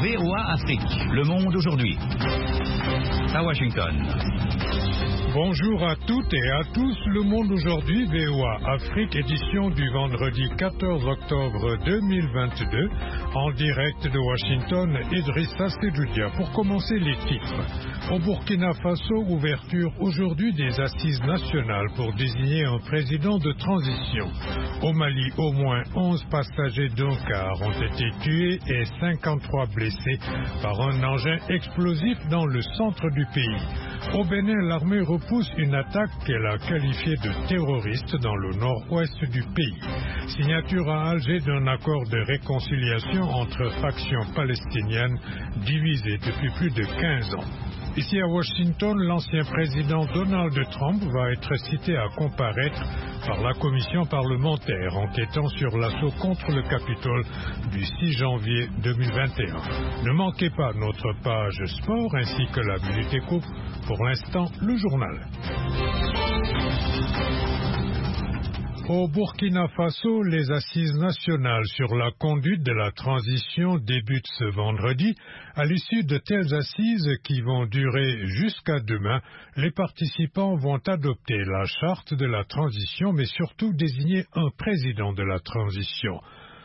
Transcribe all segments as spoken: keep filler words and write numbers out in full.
V O A Afrique, le monde aujourd'hui. À Washington. Bonjour à toutes et à tous, le monde aujourd'hui, V O A Afrique, édition du vendredi quatorze octobre deux mille vingt-deux, en direct de Washington, Idrissa Sedoudia. Pour commencer les titres. Au Burkina Faso, ouverture aujourd'hui des assises nationales pour désigner un président de transition. Au Mali, au moins onze passagers d'un car ont été tués et cinquante-trois blessés par un engin explosif dans le centre du pays. Au Bénin, l'armée repousse une attaque qu'elle a qualifiée de terroriste dans le nord-ouest du pays. Signature à Alger d'un accord de réconciliation entre factions palestiniennes divisées depuis plus de quinze ans. Ici à Washington, l'ancien président Donald Trump va être cité à comparaître par la commission parlementaire enquêtant sur l'assaut contre le Capitole du six janvier deux mille vingt et un. Ne manquez pas notre page sport ainsi que la Minute Éco. Pour l'instant, le journal. Au Burkina Faso, les assises nationales sur la conduite de la transition débutent ce vendredi. À l'issue de telles assises qui vont durer jusqu'à demain, les participants vont adopter la charte de la transition, mais surtout désigner un président de la transition.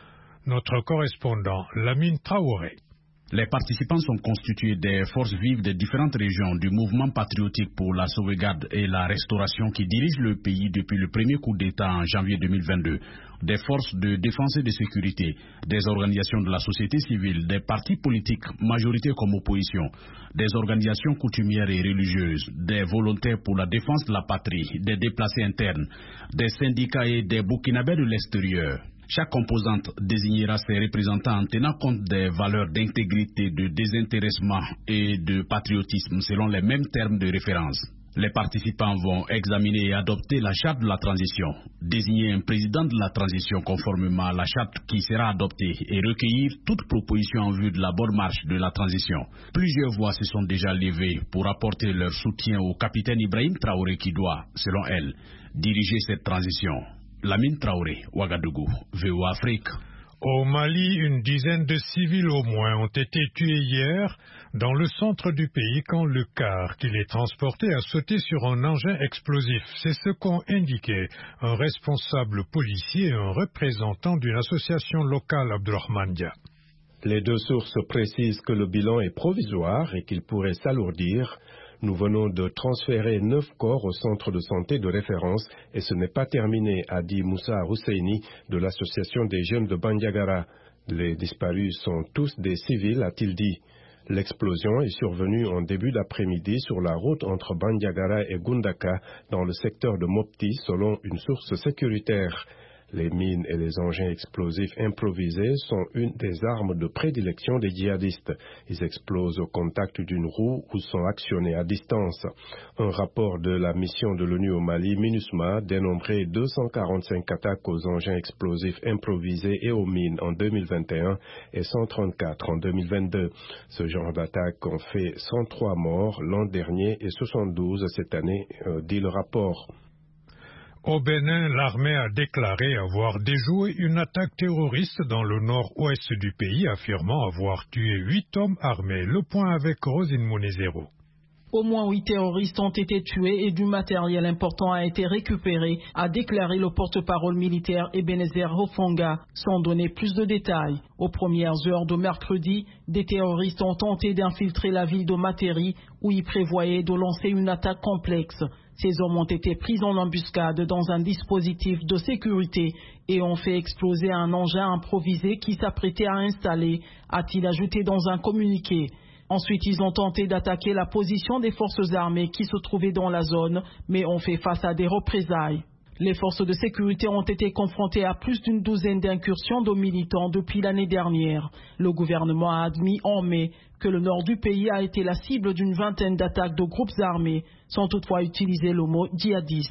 Notre correspondant, Lamine Traoré. Les participants sont constitués des forces vives des différentes régions du mouvement patriotique pour la sauvegarde et la restauration qui dirige le pays depuis le premier coup d'État en janvier deux mille vingt-deux, des forces de défense et de sécurité, des organisations de la société civile, des partis politiques, majorité comme opposition, des organisations coutumières et religieuses, des volontaires pour la défense de la patrie, des déplacés internes, des syndicats et des Burkinabés de l'extérieur. Chaque composante désignera ses représentants en tenant compte des valeurs d'intégrité, de désintéressement et de patriotisme selon les mêmes termes de référence. Les participants vont examiner et adopter la charte de la transition, désigner un président de la transition conformément à la charte qui sera adoptée et recueillir toute proposition en vue de la bonne marche de la transition. Plusieurs voix se sont déjà levées pour apporter leur soutien au capitaine Ibrahim Traoré qui doit, selon elle, diriger cette transition. Lamine Traoré, Ouagadougou, V O A Afrique. Au Mali, une dizaine de civils au moins ont été tués hier dans le centre du pays quand le car qui les transportait a sauté sur un engin explosif. C'est ce qu'ont indiqué un responsable policier et un représentant d'une association locale, Abdourahmane Dia. Les deux sources précisent que le bilan est provisoire et qu'il pourrait s'alourdir. Nous venons de transférer neuf corps au centre de santé de référence et ce n'est pas terminé, a dit Moussa Husseini de l'association des jeunes de Bandiagara. Les disparus sont tous des civils, a-t-il dit. L'explosion est survenue en début d'après-midi sur la route entre Bandiagara et Gundaka dans le secteur de Mopti selon une source sécuritaire. Les mines et les engins explosifs improvisés sont une des armes de prédilection des djihadistes. Ils explosent au contact d'une roue ou sont actionnés à distance. Un rapport de la mission de l'ONU au Mali, MINUSMA, dénombrait deux cent quarante-cinq attaques aux engins explosifs improvisés et aux mines en deux mille vingt et un et cent trente-quatre en deux mille vingt-deux. Ce genre d'attaques ont fait cent trois morts l'an dernier et soixante-douze cette année, euh, dit le rapport. Au Bénin, l'armée a déclaré avoir déjoué une attaque terroriste dans le nord-ouest du pays, affirmant avoir tué huit hommes armés. Le point avec Rosine Monezero. Au moins huit terroristes ont été tués et du matériel important a été récupéré, a déclaré le porte-parole militaire Ebenezer Hofonga, sans donner plus de détails. Aux premières heures de mercredi, des terroristes ont tenté d'infiltrer la ville de Materi, où ils prévoyaient de lancer une attaque complexe. Ces hommes ont été pris en embuscade dans un dispositif de sécurité et ont fait exploser un engin improvisé qui s'apprêtait à installer, a-t-il ajouté dans un communiqué. Ensuite, ils ont tenté d'attaquer la position des forces armées qui se trouvaient dans la zone, mais ont fait face à des représailles. Les forces de sécurité ont été confrontées à plus d'une douzaine d'incursions de militants depuis l'année dernière. Le gouvernement a admis en mai que le nord du pays a été la cible d'une vingtaine d'attaques de groupes armés, sans toutefois utiliser le mot djihadiste.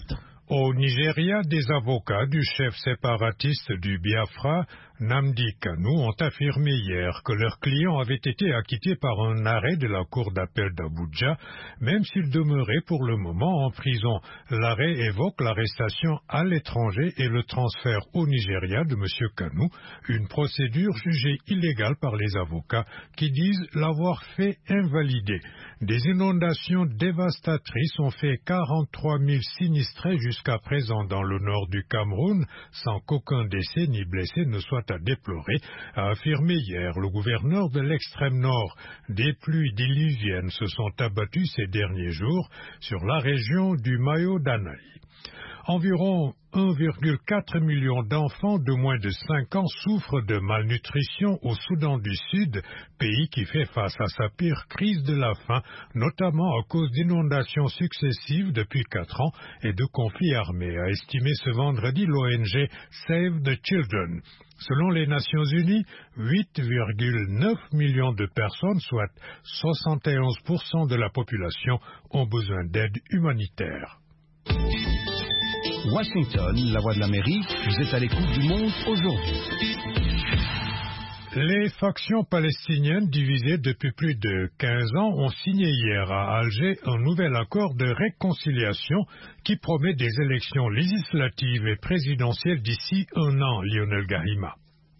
Au Nigeria, des avocats du chef séparatiste du Biafra, Nnamdi Kanu, ont affirmé hier que leur client avait été acquitté par un arrêt de la cour d'appel d'Abuja, même s'il demeurait pour le moment en prison. L'arrêt évoque l'arrestation à l'étranger et le transfert au Nigeria de M. Kanu, une procédure jugée illégale par les avocats qui disent l'avoir fait invalider. Des inondations dévastatrices ont fait quarante-trois mille sinistrés jusqu'à présent dans le nord du Cameroun, sans qu'aucun décès ni blessé ne soit à déplorer, a affirmé hier le gouverneur de l'extrême nord. Des pluies diluviennes se sont abattues ces derniers jours sur la région du Mayo-Danaï. Environ un virgule quatre million d'enfants de moins de cinq ans souffrent de malnutrition au Soudan du Sud, pays qui fait face à sa pire crise de la faim, notamment à cause d'inondations successives depuis quatre ans et de conflits armés, a estimé ce vendredi l'O N G Save the Children. Selon les Nations Unies, huit virgule neuf millions de personnes, soit soixante et onze pour cent de la population, ont besoin d'aide humanitaire. Washington, la voix de l'Amérique, vous êtes à l'écoute du monde aujourd'hui. Les factions palestiniennes divisées depuis plus de quinze ans ont signé hier à Alger un nouvel accord de réconciliation qui promet des élections législatives et présidentielles d'ici un an, Lionel Gahima.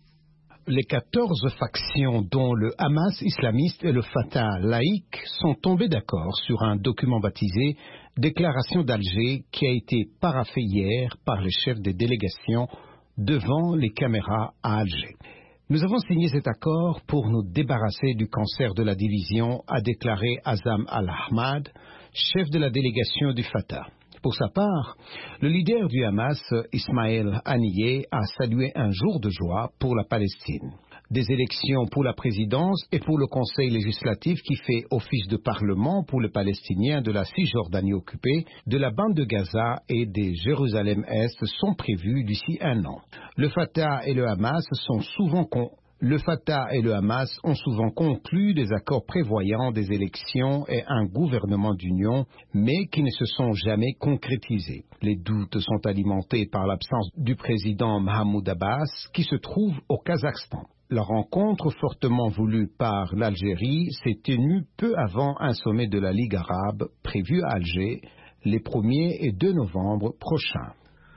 Les quatorze factions dont le Hamas islamiste et le Fatah laïque sont tombées d'accord sur un document baptisé Déclaration d'Alger qui a été paraphé hier par les chefs des délégations devant les caméras à Alger. Nous avons signé cet accord pour nous débarrasser du cancer de la division, a déclaré Azam Al-Ahmad, chef de la délégation du Fatah. Pour sa part, le leader du Hamas, Ismaël Haniyeh, a salué un jour de joie pour la Palestine. Des élections pour la présidence et pour le conseil législatif qui fait office de parlement pour les Palestiniens de la Cisjordanie occupée, de la bande de Gaza et des Jérusalem-Est sont prévues d'ici un an. Le Fatah et le Hamas sont souvent con... Le Fatah et le Hamas ont souvent conclu des accords prévoyant des élections et un gouvernement d'union, mais qui ne se sont jamais concrétisés. Les doutes sont alimentés par l'absence du président Mahmoud Abbas, qui se trouve au Kazakhstan. La rencontre fortement voulue par l'Algérie s'est tenue peu avant un sommet de la Ligue arabe prévu à Alger les premier et deux novembre prochains.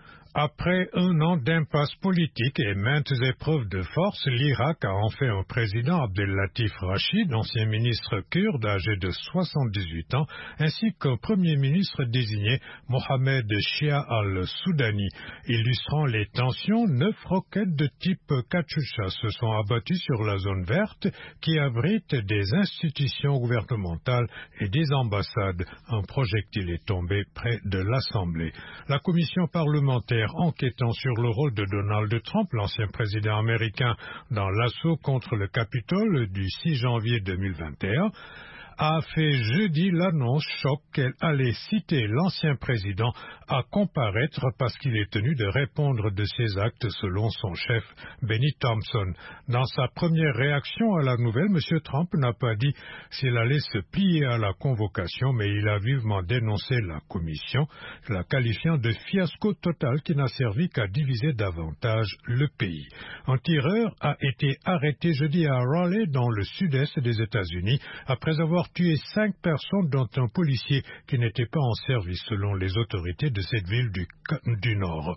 Après un an d'impasse politique et maintes épreuves de force, l'Irak a enfin un président, Abdel-Latif Rachid, ancien ministre kurde âgé de soixante-dix-huit ans, ainsi qu'un premier ministre désigné, Mohamed Shia al-Soudani. Illustrant les tensions, neuf roquettes de type Katyusha se sont abattues sur la zone verte qui abrite des institutions gouvernementales et des ambassades. Un projectile est tombé près de l'Assemblée. La commission parlementaire enquêtant sur le rôle de Donald Trump, l'ancien président américain, dans l'assaut contre le Capitole du six janvier deux mille vingt et un, a fait jeudi l'annonce choc qu'elle allait citer l'ancien président à comparaître parce qu'il est tenu de répondre de ses actes selon son chef Benny Thompson. Dans sa première réaction à la nouvelle, M. Trump n'a pas dit s'il allait se plier à la convocation, mais il a vivement dénoncé la commission, la qualifiant de fiasco total qui n'a servi qu'à diviser davantage le pays. Un tireur a été arrêté jeudi à Raleigh dans le sud-est des États-Unis après avoir tué cinq personnes dont un policier qui n'était pas en service selon les autorités de cette ville du, du Nord.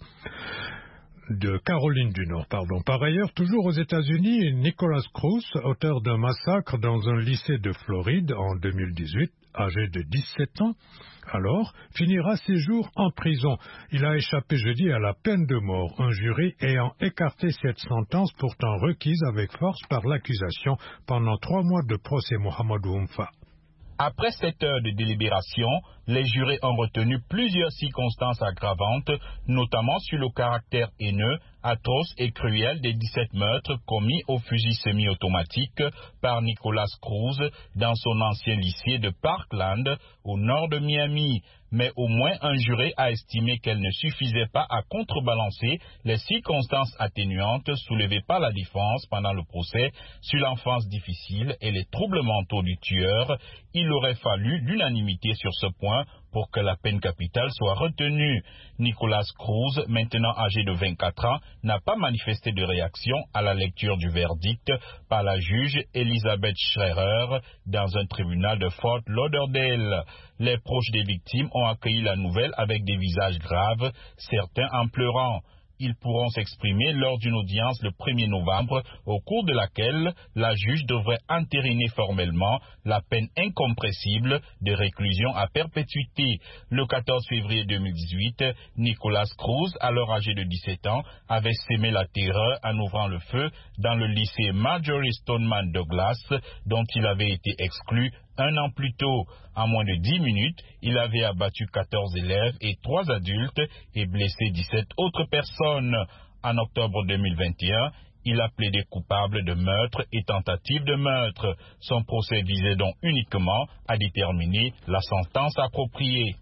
de Caroline du Nord, pardon. Par ailleurs, toujours aux États-Unis, Nicholas Cruz, auteur d'un massacre dans un lycée de Floride en deux mille dix-huit, âgé de dix-sept ans, alors, finira ses jours en prison. Il a échappé jeudi à la peine de mort, un jury ayant écarté cette sentence pourtant requise avec force par l'accusation pendant trois mois de procès Mohamedou Oumfa. Après sept heures de délibération, les jurés ont retenu plusieurs circonstances aggravantes, notamment sur le caractère haineux, atroce et cruel des dix-sept meurtres commis au fusil semi-automatique par Nicholas Cruz dans son ancien lycée de Parkland, au nord de Miami. Mais au moins un juré a estimé qu'elle ne suffisait pas à contrebalancer les circonstances atténuantes soulevées par la défense pendant le procès sur l'enfance difficile et les troubles mentaux du tueur. Il aurait fallu l'unanimité sur ce point pour que la peine capitale soit retenue. Nicolas Cruz, maintenant âgé de vingt-quatre ans, n'a pas manifesté de réaction à la lecture du verdict par la juge Elizabeth Schrerer dans un tribunal de Fort Lauderdale. Les proches des victimes ont accueilli la nouvelle avec des visages graves, certains en pleurant. Ils pourront s'exprimer lors d'une audience le premier novembre, au cours de laquelle la juge devrait entériner formellement la peine incompressible de réclusion à perpétuité. Le quatorze février deux mille dix-huit, Nicolas Cruz, alors âgé de dix-sept ans, avait sémé la terreur en ouvrant le feu dans le lycée Marjory Stoneman Douglas, dont il avait été exclu un an plus tôt. En moins de dix minutes, il avait abattu quatorze élèves et trois adultes et blessé dix-sept autres personnes. En octobre deux mille vingt et un, il a plaidé coupable de meurtre et tentative de meurtre. Son procès visait donc uniquement à déterminer la sentence appropriée.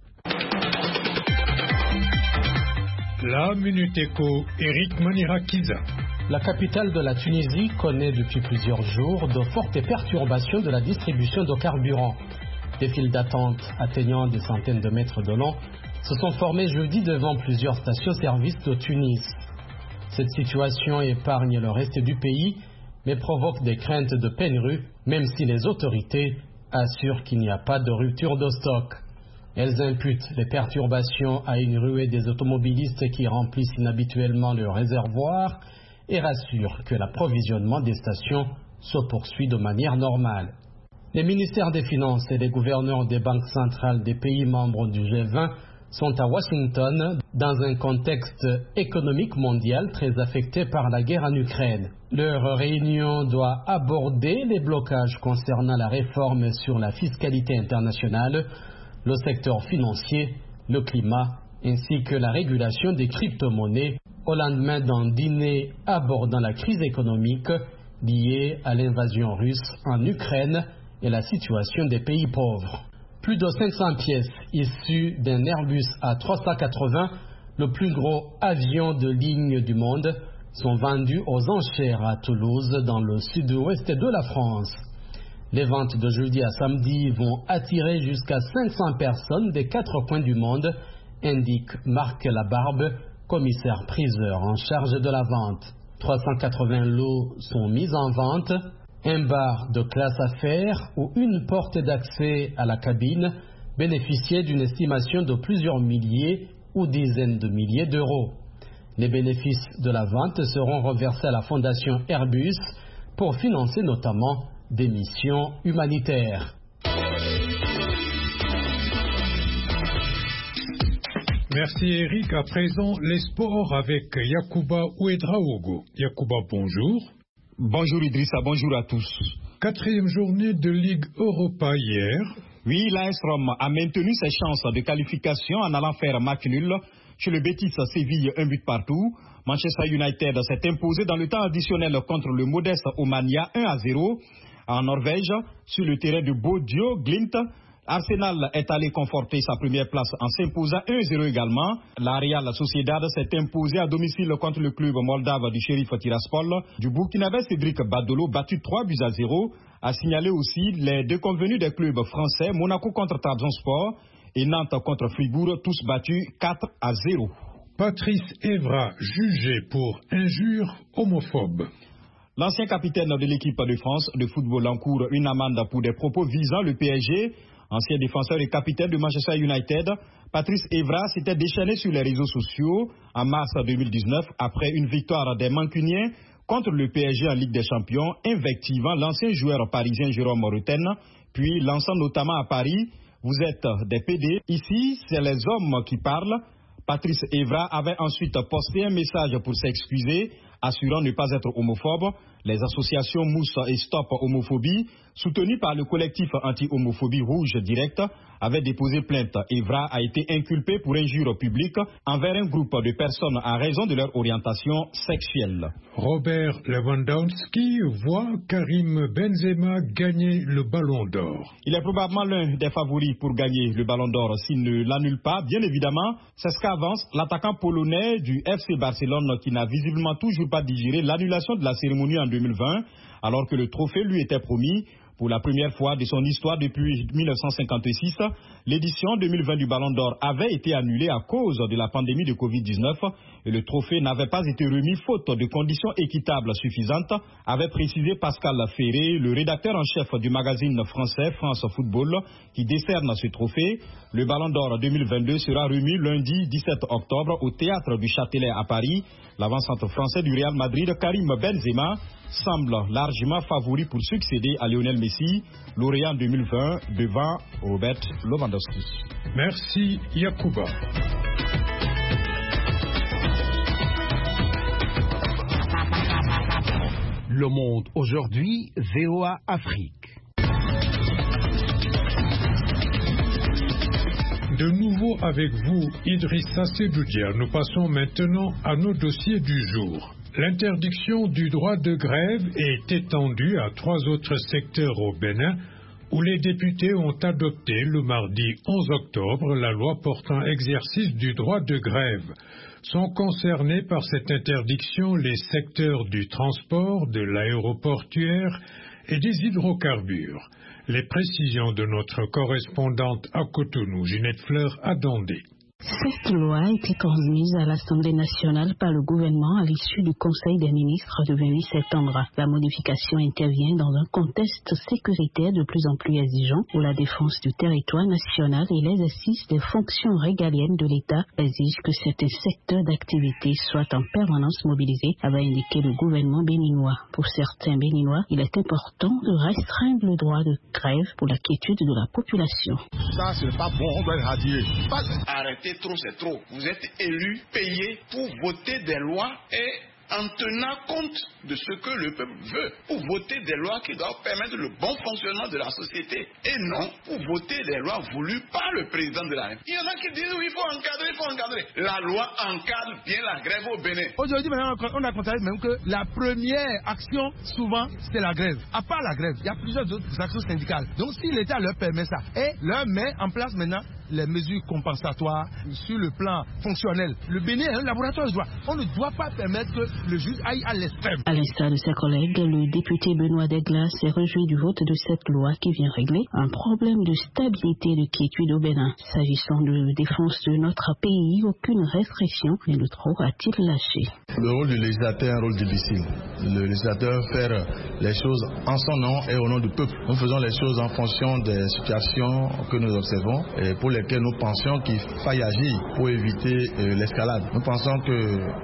La Minute Éco, Eric Manirakiza. La capitale de la Tunisie connaît depuis plusieurs jours de fortes perturbations de la distribution de carburant. Des files d'attente atteignant des centaines de mètres de long se sont formées jeudi devant plusieurs stations-service de Tunis. Cette situation épargne le reste du pays, mais provoque des craintes de pénurie, même si les autorités assurent qu'il n'y a pas de rupture de stock. Elles imputent les perturbations à une ruée des automobilistes qui remplissent inhabituellement leurs réservoirs et rassurent que l'approvisionnement des stations se poursuit de manière normale. Les ministères des Finances et les gouverneurs des banques centrales des pays membres du G vingt sont à Washington dans un contexte économique mondial très affecté par la guerre en Ukraine. Leur réunion doit aborder les blocages concernant la réforme sur la fiscalité internationale, le secteur financier, le climat, ainsi que la régulation des crypto-monnaies au lendemain d'un dîner abordant la crise économique liée à l'invasion russe en Ukraine et la situation des pays pauvres. Plus de cinq cents pièces issues d'un Airbus A trois cent quatre-vingts, le plus gros avion de ligne du monde, sont vendues aux enchères à Toulouse, dans le sud-ouest de la France. Les ventes de jeudi à samedi vont attirer jusqu'à cinq cents personnes des quatre coins du monde, indique Marc Labarbe, commissaire-priseur en charge de la vente. trois cent quatre-vingts lots sont mis en vente. Un bar de classe affaires ou une porte d'accès à la cabine bénéficiait d'une estimation de plusieurs milliers ou dizaines de milliers d'euros. Les bénéfices de la vente seront reversés à la fondation Airbus pour financer notamment des missions humanitaires. Merci Eric. À présent, les sports avec Yacouba Ouedraogo. Yacouba, bonjour. Bonjour Idrissa, bonjour à tous. Quatrième journée de Ligue Europa hier. Oui, l'A S Rome a maintenu ses chances de qualification en allant faire match nul chez le Betis Séville, un but partout. Manchester United s'est imposé dans le temps additionnel contre le modeste Omania un à zéro. En Norvège, sur le terrain de Bodø Glimt, Arsenal est allé conforter sa première place en s'imposant un zéro également. La Real Sociedad s'est imposée à domicile contre le club moldave du Sheriff Tiraspol. Du Burkinabé, Cédric Badolo, battu trois buts à zéro. A signalé aussi les déconvenus des clubs français, Monaco contre Trabzonspor et Nantes contre Fribourg, tous battus quatre à zéro. Patrice Evra, jugé pour injure homophobe. L'ancien capitaine de l'équipe de France de football encourt une amende pour des propos visant le P S G. Ancien défenseur et capitaine de Manchester United, Patrice Evra s'était déchaîné sur les réseaux sociaux en mars deux mille dix-neuf après une victoire des Mancuniens contre le P S G en Ligue des Champions, invectivant l'ancien joueur parisien Jérôme Roten, puis lançant notamment à Paris « Vous êtes des P D, ici c'est les hommes qui parlent ». Patrice Evra avait ensuite posté un message pour s'excuser, assurant ne pas être homophobe. Les associations Mousse et Stop Homophobie, soutenues par le collectif anti-homophobie Rouge Direct, avaient déposé plainte. Evra a été inculpé pour injure publique envers un groupe de personnes à raison de leur orientation sexuelle. Robert Lewandowski voit Karim Benzema gagner le Ballon d'Or. Il est probablement l'un des favoris pour gagner le Ballon d'Or s'il ne l'annule pas. Bien évidemment, c'est ce qu'avance l'attaquant polonais du F C Barcelone qui n'a visiblement toujours pas digéré l'annulation de la cérémonie en deux mille vingt, alors que le trophée lui était promis. Pour la première fois de son histoire depuis mille neuf cent cinquante-six, l'édition deux mille vingt du Ballon d'Or avait été annulée à cause de la pandémie de covid dix-neuf et le trophée n'avait pas été remis faute de conditions équitables suffisantes, avait précisé Pascal Ferré, le rédacteur en chef du magazine français France Football, qui décerne ce trophée. Le Ballon d'Or deux mille vingt-deux sera remis lundi dix-sept octobre au Théâtre du Châtelet à Paris. L'avant-centre français du Real Madrid, Karim Benzema, semble largement favori pour succéder à Lionel Messi, lauréat en deux mille vingt devant Robert Lewandowski. Merci Yacouba. Le Monde aujourd'hui, V O A Afrique. De nouveau avec vous, Idrissa Sedoudia. Nous passons maintenant à nos dossiers du jour. L'interdiction du droit de grève est étendue à trois autres secteurs au Bénin, où les députés ont adopté le mardi onze octobre la loi portant exercice du droit de grève. Sont concernés par cette interdiction les secteurs du transport, de l'aéroportuaire et des hydrocarbures. Les précisions de notre correspondante à Cotonou, Ginette Fleur Adondé. Cette loi a été transmise à l'Assemblée nationale par le gouvernement à l'issue du Conseil des ministres du vingt-huit septembre. La modification intervient dans un contexte sécuritaire de plus en plus exigeant où la défense du territoire national et l'exercice des fonctions régaliennes de l'État exigent que certains secteurs d'activité soient en permanence mobilisés, avait indiqué le gouvernement béninois. Pour certains béninois, il est important de restreindre le droit de grève pour la quiétude de la population. Ça, c'est pas bon, on doit le radier. Arrêtez. Trop, c'est trop. Vous êtes élus, payés pour voter des lois et en tenant compte de ce que le peuple veut, pour voter des lois qui doivent permettre le bon fonctionnement de la société et non pour voter des lois voulues par le président de la République. Il y en a qui disent oui, il faut encadrer, il faut encadrer. La loi encadre bien la grève au Bénin. Aujourd'hui, maintenant, on a constaté même que la première action, souvent, c'est la grève. À part la grève, il y a plusieurs autres actions syndicales. Donc, si l'État leur permet ça et leur met en place maintenant les mesures compensatoires sur le plan fonctionnel, le Bénin est un laboratoire de droit. On ne doit pas permettre que le juge aille à l'extrême. À l'instar de ses collègues, le député Benoît Degla s'est réjoui du vote de cette loi qui vient régler un problème de stabilité et de quiétude au Bénin. S'agissant de défense de notre pays, aucune restriction, mais le trop a-t-il lâché. Le rôle du législateur est un rôle difficile. Le législateur fait les choses en son nom et au nom du peuple. Nous faisons les choses en fonction des situations que nous observons et pour lesquelles nous pensions qu'il faille agir pour éviter euh, l'escalade. Nous pensons que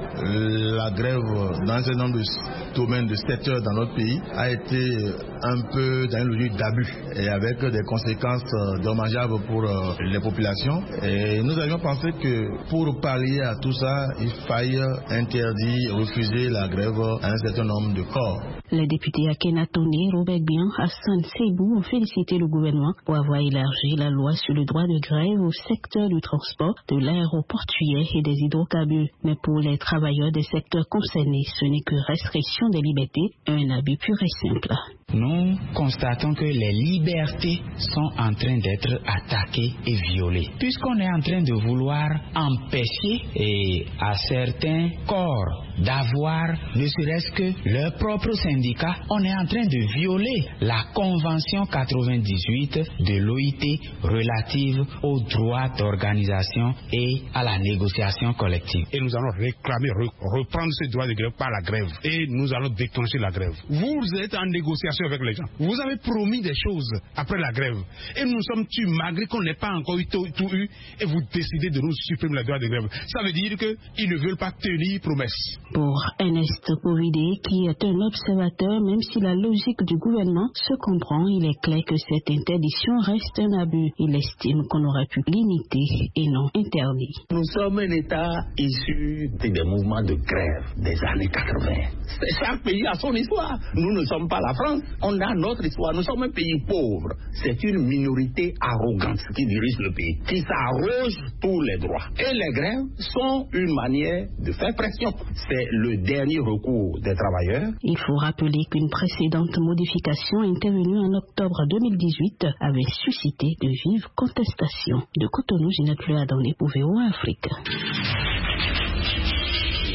euh, la grève dans un certain nombre de domaines, de secteurs dans notre pays a été un peu dans une logique d'abus et avec des conséquences euh, dommageables pour euh, les populations. Et nous avions pensé que pour pallier à tout ça, il faille interdire, refuser la grève à un certain nombre de corps. Les députés Akhenatonné, Robert Bian, Hassan Sebou ont félicité le gouvernement pour avoir élargi la loi sur le droit de grève au secteur du transport, de l'aéroportuaire et des hydrocarbures. Mais pour les travailleurs des secteurs concernés, ce n'est que restriction des libertés, un abus pur et simple. Nous constatons que les libertés sont en train d'être attaquées et violées. Puisqu'on est en train de vouloir empêcher et à certains corps d'avoir ne serait-ce que leur propre syndicat, on est en train de violer la Convention quatre-vingt-dix-huit de l'O I T relative aux droits d'organisation et à la négociation collective. Et nous allons réclamer, reprendre ce droit de grève par la grève. Et nous allons déclencher la grève. Vous êtes en négociation avec les gens. Vous avez promis des choses après la grève. Et nous sommes tués malgré qu'on n'ait pas encore eu tout, tout eu. Et vous décidez de nous supprimer le droit de grève. Ça veut dire qu'ils ne veulent pas tenir promesse. Pour Ernest Covidé, qui est un observateur, même si la logique du gouvernement se comprend, il est clair que cette interdiction reste un abus. Il estime qu'on aurait pu limiter et non interdire. Nous sommes un État issu des mouvements de grève des années quatre-vingt. Chaque pays a son histoire. Nous ne sommes pas la France. On a notre histoire. Nous sommes un pays pauvre. C'est une minorité arrogante qui dirige le pays, qui s'arroge tous les droits. Et les grèves sont une manière de faire pression. C'est le dernier recours des travailleurs. Il faut rappeler qu'une précédente modification intervenue en octobre deux mille dix-huit avait suscité de vives contestations. De Cotonou, Ginette Fleur Adondé pour V O A Afrique.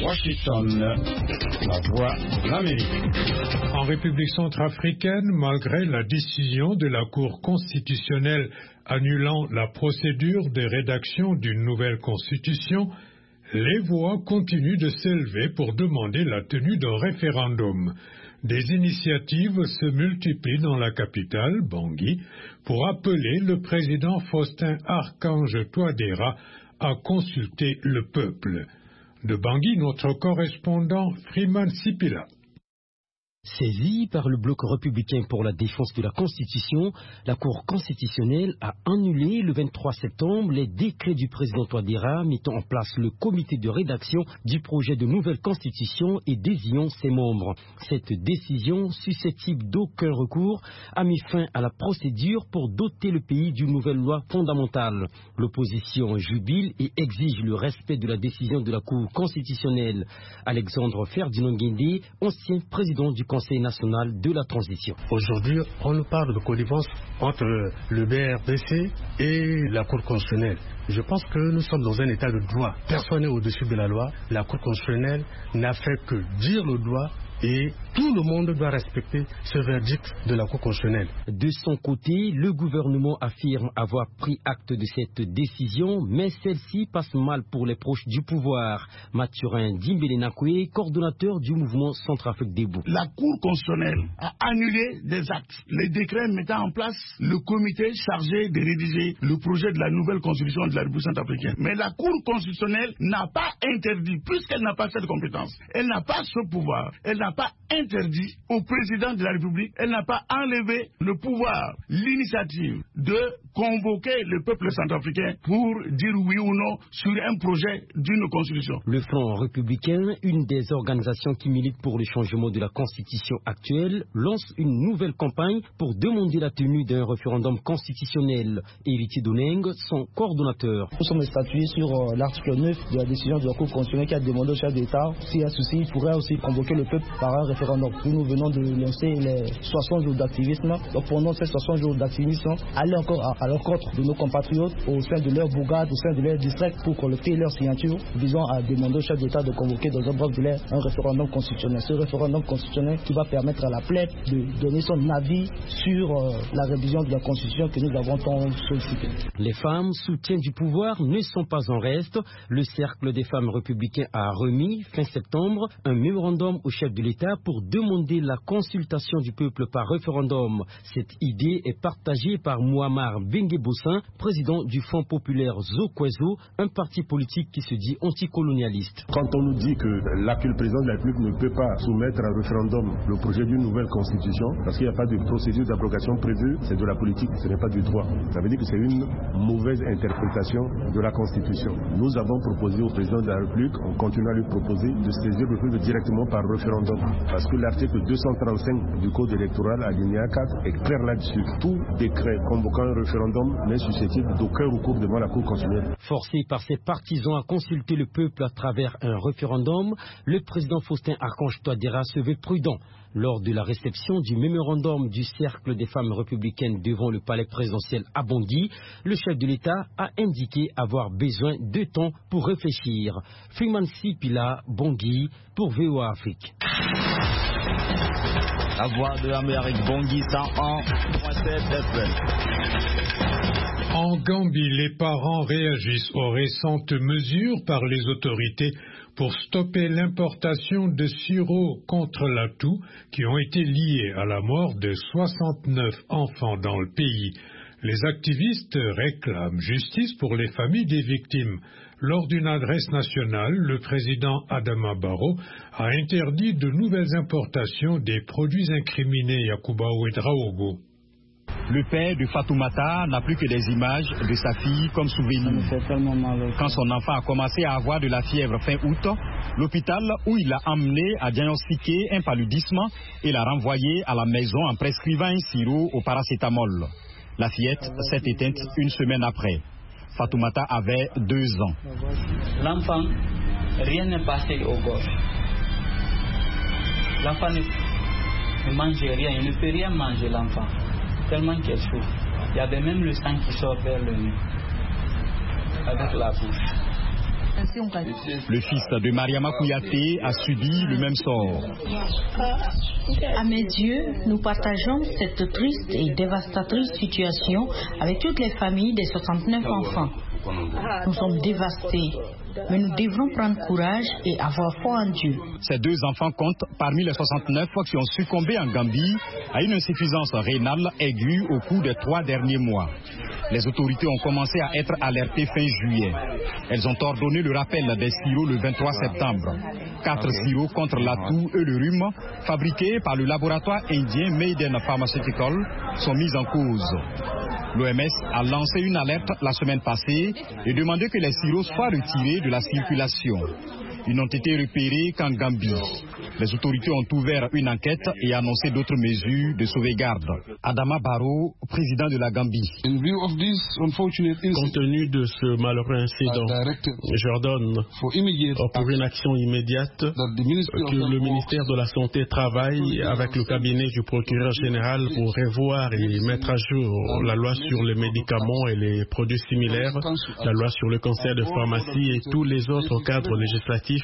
Washington, la voix de l'Amérique. En République centrafricaine, malgré la décision de la Cour constitutionnelle annulant la procédure de rédaction d'une nouvelle constitution, les voix continuent de s'élever pour demander la tenue d'un référendum. Des initiatives se multiplient dans la capitale, Bangui, pour appeler le président Faustin Archange Touadéra à consulter le peuple. De Bangui, notre correspondant Freeman Sipila. Saisie par le bloc républicain pour la défense de la Constitution, la Cour constitutionnelle a annulé le vingt-trois septembre les décrets du président Touadéra mettant en place le comité de rédaction du projet de nouvelle Constitution et désignant ses membres. Cette décision, susceptible d'aucun recours, a mis fin à la procédure pour doter le pays d'une nouvelle loi fondamentale. L'opposition jubile et exige le respect de la décision de la Cour constitutionnelle. Alexandre Ferdinand Guindé, ancien président du Conseil national de la transition. Aujourd'hui, on nous parle de connivence entre le B R D C et la Cour constitutionnelle. Je pense que nous sommes dans un état de droit. Personne n'est au-dessus de la loi. La Cour constitutionnelle n'a fait que dire le droit et tout le monde doit respecter ce verdict de la Cour constitutionnelle. De son côté, le gouvernement affirme avoir pris acte de cette décision, mais celle-ci passe mal pour les proches du pouvoir. Mathurin Dimbélé-Nakoué, coordonnateur du mouvement Centrafrique Debout. La Cour constitutionnelle a annulé des actes, les décrets mettant en place le comité chargé de rédiger le projet de la nouvelle constitution de la République centrafricaine. Mais la Cour constitutionnelle n'a pas interdit, puisqu'elle n'a pas cette compétence, elle n'a pas ce pouvoir, elle n'a pas interdit au président de la République, elle n'a pas enlevé le pouvoir, l'initiative de convoquer le peuple centrafricain pour dire oui ou non sur un projet d'une constitution. Le Front républicain, une des organisations qui militent pour le changement de la constitution actuelle, lance une nouvelle campagne pour demander la tenue d'un référendum constitutionnel. Héritier Doneng, son coordonnateur. Nous sommes statués sur euh, l'article neuf de la décision de la Cour constitutionnelle qui a demandé au chef d'État, s'il y a souci, il pourrait aussi convoquer le peuple par un référendum. Nous, nous venons de lancer les soixante jours d'activisme. Donc pendant ces soixante jours d'activisme, aller encore à, à l'encontre de nos compatriotes au sein de leur bourgade, au sein de leur district pour collecter leurs signatures, visant à demander au chef d'État de convoquer dans un bref délai un référendum constitutionnel. Ce référendum constitutionnel qui va permettre à la plèbe de donner son avis sur euh, la révision de la Constitution que nous avons tant sollicitée. Les femmes, soutiens du pouvoir, ne sont pas en reste. Le Cercle des femmes républicains a remis, fin septembre, un mémorandum au chef de l'État pour demander la consultation du peuple par référendum. Cette idée est partagée par Mouammar Bengue-Bossin, président du Front populaire Zokwezo, un parti politique qui se dit anticolonialiste. Quand on nous dit que là que le président de la République ne peut pas soumettre à référendum le projet d'une nouvelle constitution, parce qu'il n'y a pas de procédure d'abrogation prévue, c'est de la politique, ce n'est pas du droit. Ça veut dire que c'est une mauvaise interprétation de la Constitution. Nous avons proposé au président de la République, on continue à lui proposer de saisir le peuple directement par référendum. Parce que l'article deux cent trente-cinq du Code électoral, alinéa quatre, est clair là-dessus. Tout décret convoquant un référendum n'est susceptible d'aucun recours devant la Cour constitutionnelle. Forcé par ses partisans à consulter le peuple à travers un référendum, le président Faustin Archange Touadéra se veut prudent. Lors de la réception du mémorandum du Cercle des femmes républicaines devant le palais présidentiel à Bangui, le chef de l'État a indiqué avoir besoin de temps pour réfléchir. Freeman Sipila, Bangui, pour V O A Afrique. La voix de l'Amérique, Bangui cent un point sept F M. En Gambie, les parents réagissent aux récentes mesures par les autorités pour stopper l'importation de sirops contre la toux qui ont été liés à la mort de soixante-neuf enfants dans le pays. Les activistes réclament justice pour les familles des victimes. Lors d'une adresse nationale, le président Adama Barrow a interdit de nouvelles importations des produits incriminés Yakuba Ouedraogo. Le père de Fatoumata n'a plus que des images de sa fille comme souvenir. Quand son enfant a commencé à avoir de la fièvre fin août, l'hôpital où il l'a emmené a diagnostiqué un paludisme et l'a renvoyé à la maison en prescrivant un sirop au paracétamol. La fillette s'est éteinte une semaine après. Fatoumata avait deux ans. L'enfant, rien n'est passé au gorge. L'enfant ne, ne mange rien, il ne peut rien manger l'enfant. Tellement qu'elle souffre. Il y avait même le sang qui sort vers le nez, avec la bouche. Le fils de Mariama Kouyaté a subi le même sort. À mes yeux, nous partageons cette triste et dévastatrice situation avec toutes les familles des soixante-neuf enfants. Nous sommes dévastés, mais nous devrons prendre courage et avoir foi en Dieu. Ces deux enfants comptent parmi les soixante-neuf qui ont succombé en Gambie à une insuffisance rénale aiguë au cours des trois derniers mois. Les autorités ont commencé à être alertées fin juillet. Elles ont ordonné le rappel des sirops le vingt-trois septembre. Quatre sirops contre la toux et le rhume, fabriqués par le laboratoire indien Maiden Pharmaceutical, sont mis en cause. L'O M S a lancé une alerte la semaine passée et demandé que les sirops soient retirés de la circulation. Ils n'ont été repérés qu'en Gambie. Les autorités ont ouvert une enquête et annoncé d'autres mesures de sauvegarde. Adama Barrow, président de la Gambie. Compte tenu de ce malheureux incident, j'ordonne pour une action immédiate que le ministère de la Santé travaille avec le cabinet du procureur général pour revoir et mettre à jour la loi sur les médicaments et les produits similaires, la loi sur le cancer de pharmacie et tous les autres cadres législatifs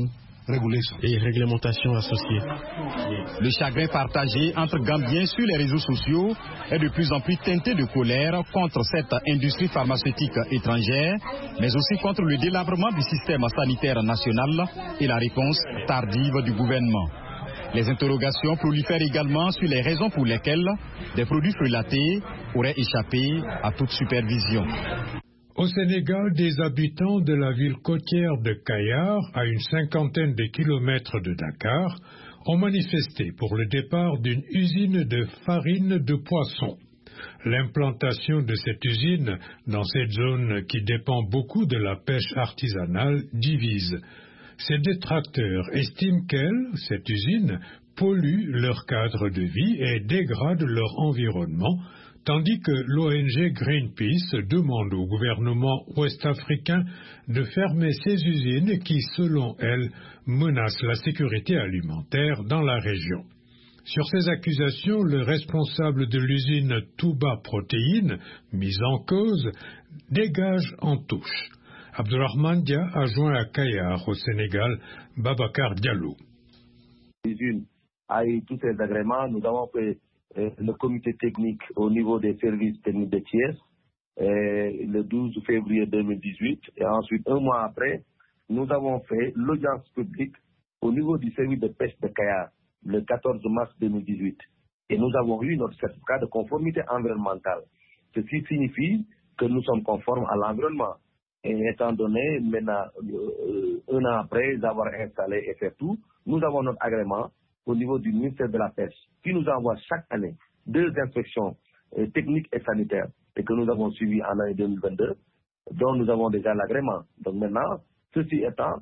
et réglementations associées. Le chagrin partagé entre Gambiens sur les réseaux sociaux est de plus en plus teinté de colère contre cette industrie pharmaceutique étrangère, mais aussi contre le délabrement du système sanitaire national et la réponse tardive du gouvernement. Les interrogations prolifèrent également sur les raisons pour lesquelles des produits frelatés auraient échappé à toute supervision. Au Sénégal, des habitants de la ville côtière de Kayar, à une cinquantaine de kilomètres de Dakar, ont manifesté pour le départ d'une usine de farine de poisson. L'implantation de cette usine dans cette zone qui dépend beaucoup de la pêche artisanale divise. Ces détracteurs estiment qu'elle, cette usine, pollue leur cadre de vie et dégrade leur environnement, tandis que l'O N G Greenpeace demande au gouvernement ouest-africain de fermer ces usines qui, selon elle, menacent la sécurité alimentaire dans la région. Sur ces accusations, le responsable de l'usine Touba Protéines, mise en cause, dégage en touche. Abdourahmane Dia a joint à Kayar, au Sénégal, Babacar Diallo. L'usine a eu tous ces agréments. Nous avons fait euh, le comité technique au niveau des services techniques de Thiès euh, le douze février deux mille dix-huit. Et ensuite, un mois après, nous avons fait l'audience publique au niveau du service de pêche de Kayar le quatorze mars deux mille dix-huit. Et nous avons eu notre certificat de conformité environnementale. Ceci signifie que nous sommes conformes à l'environnement. Et étant donné, maintenant, euh, un an après avoir installé et fait tout, nous avons notre agrément au niveau du ministère de la Pêche, qui nous envoie chaque année deux inspections euh, techniques et sanitaires, et que nous avons suivies en l'année deux mille vingt-deux, dont nous avons déjà l'agrément. Donc maintenant, ceci étant,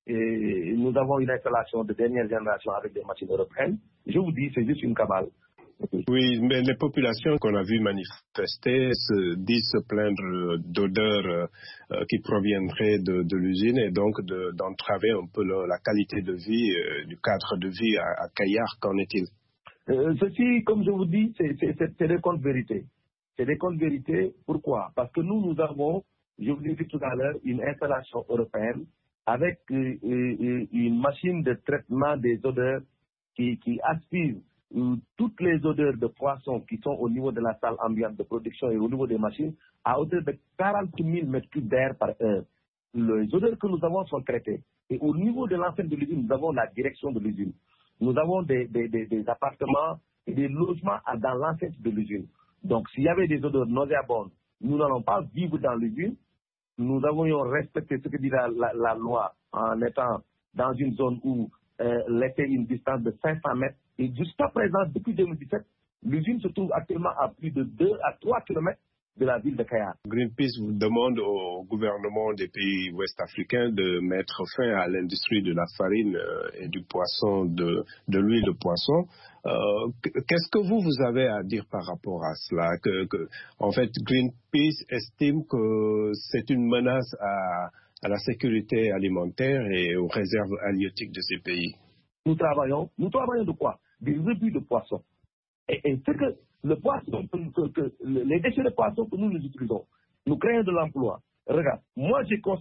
et nous avons une installation de dernière génération avec des machines européennes. Je vous dis, c'est juste une cabale. Oui, mais les populations qu'on a vues manifester se disent se plaindre d'odeurs euh, qui proviendraient de, de l'usine et donc de, d'entraver un peu le, la qualité de vie, euh, du cadre de vie à, à Kayar. Qu'en est-il? euh, Ceci, comme je vous dis, c'est, c'est, c'est, c'est des comptes vérités. C'est des comptes vérités. Pourquoi? Parce que nous, nous avons, je vous l'ai dit tout à l'heure, une installation européenne avec euh, euh, une machine de traitement des odeurs qui, qui aspire toutes les odeurs de poissons qui sont au niveau de la salle ambiante de production et au niveau des machines à hauteur de quarante mille mètres cubes d'air par heure. Les odeurs que nous avons sont traitées. Et au niveau de l'enceinte de l'usine, nous avons la direction de l'usine. Nous avons des, des, des, des appartements et des logements dans l'enceinte de l'usine. Donc, s'il y avait des odeurs nauséabondes, nous n'allons pas vivre dans l'usine. Nous avons respecté ce que dit la, la, la loi en étant dans une zone où euh, laisser une distance de cinq cents mètres. Et jusqu'à présent, depuis deux mille dix-sept, l'usine se trouve actuellement à plus de deux à trois kilomètres de la ville de Kayar. Greenpeace vous demande au gouvernement des pays ouest-africains de mettre fin à l'industrie de la farine et du poisson, de, de l'huile de poisson. Euh, qu'est-ce que vous, vous avez à dire par rapport à cela? que, que, En fait, Greenpeace estime que c'est une menace à, à la sécurité alimentaire et aux réserves halieutiques de ces pays. Nous travaillons, nous travaillons de quoi? Des rebuts de poissons. Et, et c'est que le poisson, que, que, les déchets de poisson que nous nous utilisons, nous créons de l'emploi. Regarde, moi j'ai construit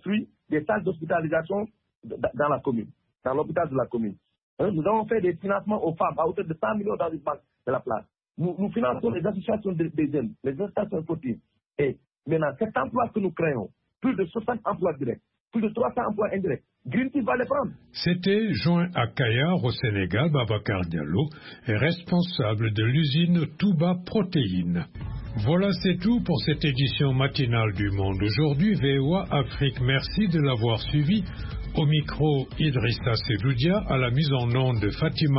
des salles d'hospitalisation dans la commune, dans l'hôpital de la commune. Nous avons fait des financements aux femmes à hauteur de cent millions dans l'espace de la place. Nous, nous finançons les associations des de jeunes, les associations sportives. Et maintenant, cet emploi que nous créons, plus de soixante emplois directs, plus de trois cents emplois indirects, Greenpeace va les prendre. C'était joint à Kayar au Sénégal, Babacar Diallo est responsable de l'usine Touba Protéines. Voilà, c'est tout pour cette édition matinale du Monde. Aujourd'hui, V O A Afrique, merci de l'avoir suivi. Au micro, Idrissa Seloudia, à la mise en onde de Fatima